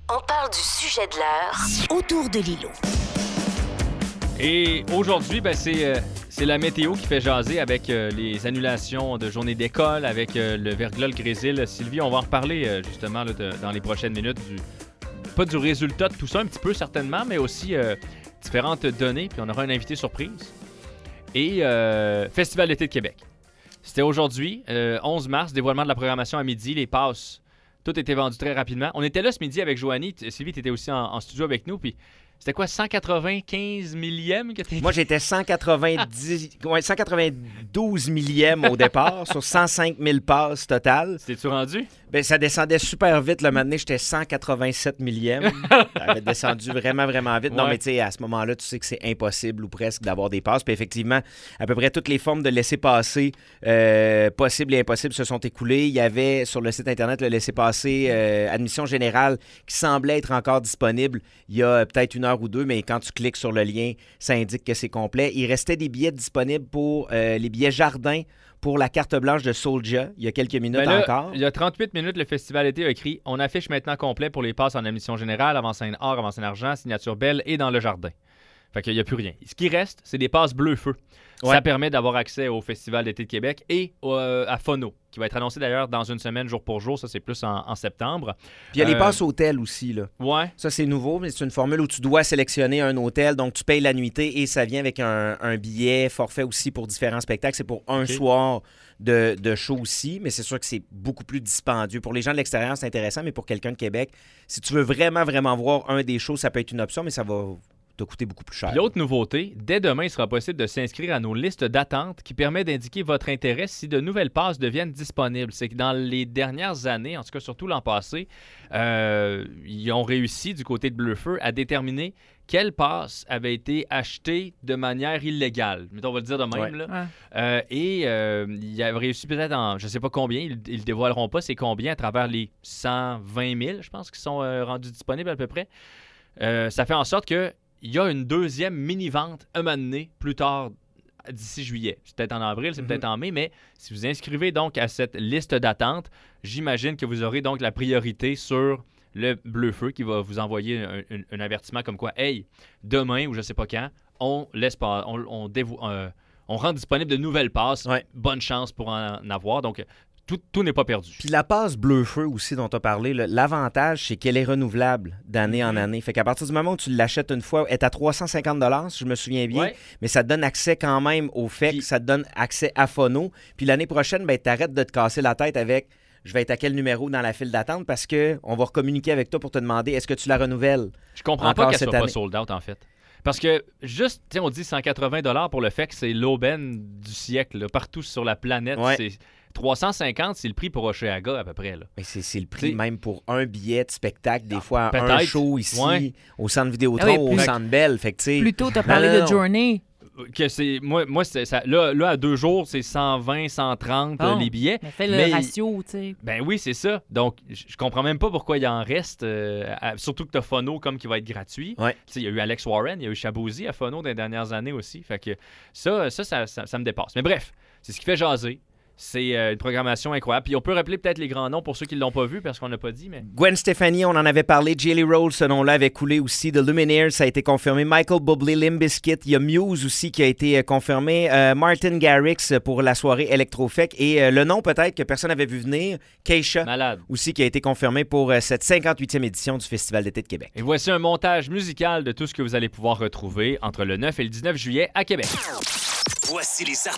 On parle du sujet de l'heure autour de Lilo. Et aujourd'hui, c'est la météo qui fait jaser avec les annulations de journées d'école, avec le verglas, le grésil. Sylvie, on va en reparler justement là, dans les prochaines minutes. Pas du résultat de tout ça, un petit peu certainement, mais aussi différentes données. Puis on aura un invité surprise. Et Festival d'été de Québec. C'était aujourd'hui, 11 mars, dévoilement de la programmation à midi, les passes. Tout était vendu très rapidement. On était là ce midi avec Joanie. Sylvie, tu étais aussi en studio avec nous. Puis c'était quoi, 195 millièmes que tu Moi, j'étais 192 millièmes au départ sur 105 000 passes totales. T'es-tu rendu? Ben, ça descendait super vite. Le matin, j'étais 187 millièmes. Ça avait descendu vraiment, vraiment vite. Ouais. Non, mais tu sais, à ce moment-là, tu sais que c'est impossible ou presque d'avoir des passes. Puis effectivement, à peu près toutes les formes de laissez-passer possibles et impossibles se sont écoulées. Il y avait sur le site Internet le laissez-passer admission générale qui semblait être encore disponible il y a peut-être une heure ou deux, mais quand tu cliques sur le lien, ça indique que c'est complet. Il restait des billets disponibles pour les billets jardins pour la carte blanche de Soulja, il y a quelques minutes encore. Il y a 38 minutes, le festival été a écrit « On affiche maintenant complet pour les passes en admission générale, avant-scène-or, avant-scène-argent, signature belle et dans le jardin. » Fait qu'il n'y a plus rien. Ce qui reste, c'est des passes bleu-feu. Ouais. Ça permet d'avoir accès au Festival d'été de Québec et à Phono, qui va être annoncé d'ailleurs dans une semaine, jour pour jour. Ça, c'est plus en septembre. Puis il y a les passes hôtels aussi, là. Ouais. Ça, c'est nouveau, mais c'est une formule où tu dois sélectionner un hôtel. Donc, tu payes la nuitée et ça vient avec un billet forfait aussi pour différents spectacles. C'est pour un soir de show aussi, mais c'est sûr que c'est beaucoup plus dispendieux. Pour les gens de l'extérieur, c'est intéressant, mais pour quelqu'un de Québec, si tu veux vraiment, vraiment voir un des shows, ça peut être une option, mais ça va te coûter beaucoup plus cher. L'autre nouveauté, dès demain, il sera possible de s'inscrire à nos listes d'attente qui permet d'indiquer votre intérêt si de nouvelles passes deviennent disponibles. C'est que dans les dernières années, en tout cas surtout l'an passé, ils ont réussi du côté de Bleu-Feu à déterminer quelle passe avait été achetée de manière illégale. Mettons, on va le dire de même. Ouais. Là. Ils avaient réussi peut-être en, je ne sais pas combien, ils ne dévoileront pas c'est combien à travers les 120 000, je pense, qui sont rendus disponibles à peu près. Ça fait en sorte que il y a une deuxième mini-vente un moment donné, plus tard, d'ici juillet. C'est peut-être en avril, c'est peut-être en mai, mais si vous inscrivez donc à cette liste d'attente, j'imagine que vous aurez donc la priorité sur le Bleu-Feu qui va vous envoyer un avertissement comme quoi, hey, demain ou je ne sais pas quand, on rend disponible de nouvelles passes. Ouais. Bonne chance pour en avoir. Donc, tout n'est pas perdu. Puis la passe Bleu-Feu aussi dont tu as parlé, l'avantage, c'est qu'elle est renouvelable d'année en année. Fait qu'à partir du moment où tu l'achètes une fois, elle est à 350 $, si je me souviens bien, mais ça te donne accès quand même au fait que ça te donne accès à Phono. Puis l'année prochaine, ben, tu arrêtes de te casser la tête avec je vais être à quel numéro dans la file d'attente parce qu'on va recommuniquer avec toi pour te demander est-ce que tu la renouvelles. Je comprends pas qu'elle soit pas sold out en fait. Parce que juste, tu sais, on dit 180 $ pour le fait que c'est l'aubaine du siècle. Là. Partout sur la planète, c'est 350, c'est le prix pour Oshéaga à peu près. Là. Mais c'est le prix même pour un billet de spectacle, des fois un show ici, au Centre Vidéotron, au Centre Bell. Fait que, plutôt, tu as parlé de Journey. Que c'est, moi c'est ça, là, à 2 jours, c'est 120, 130 les billets. Mais fais le ratio, tu sais. Ben oui, c'est ça. Donc, je comprends même pas pourquoi il en reste. Surtout que tu as Phono comme qui va être gratuit. Ouais. Il y a eu Alex Warren, il y a eu Shabozy à Phono dans les dernières années aussi. Fait que ça me dépasse. Mais bref, c'est ce qui fait jaser. C'est une programmation incroyable. Puis on peut rappeler peut-être les grands noms pour ceux qui ne l'ont pas vu parce qu'on n'a pas dit. Mais Gwen Stefani, on en avait parlé. Jelly Roll, ce nom-là avait coulé aussi. The Lumineers, ça a été confirmé. Michael Bublé, Limp Bizkit. Il y a Muse aussi qui a été confirmé. Martin Garrix pour la soirée Electrofec. Et le nom peut-être que personne n'avait vu venir, Keisha, malade, aussi qui a été confirmé pour cette 58e édition du Festival d'été de Québec. Et voici un montage musical de tout ce que vous allez pouvoir retrouver entre le 9 et le 19 juillet à Québec. Voici les artistes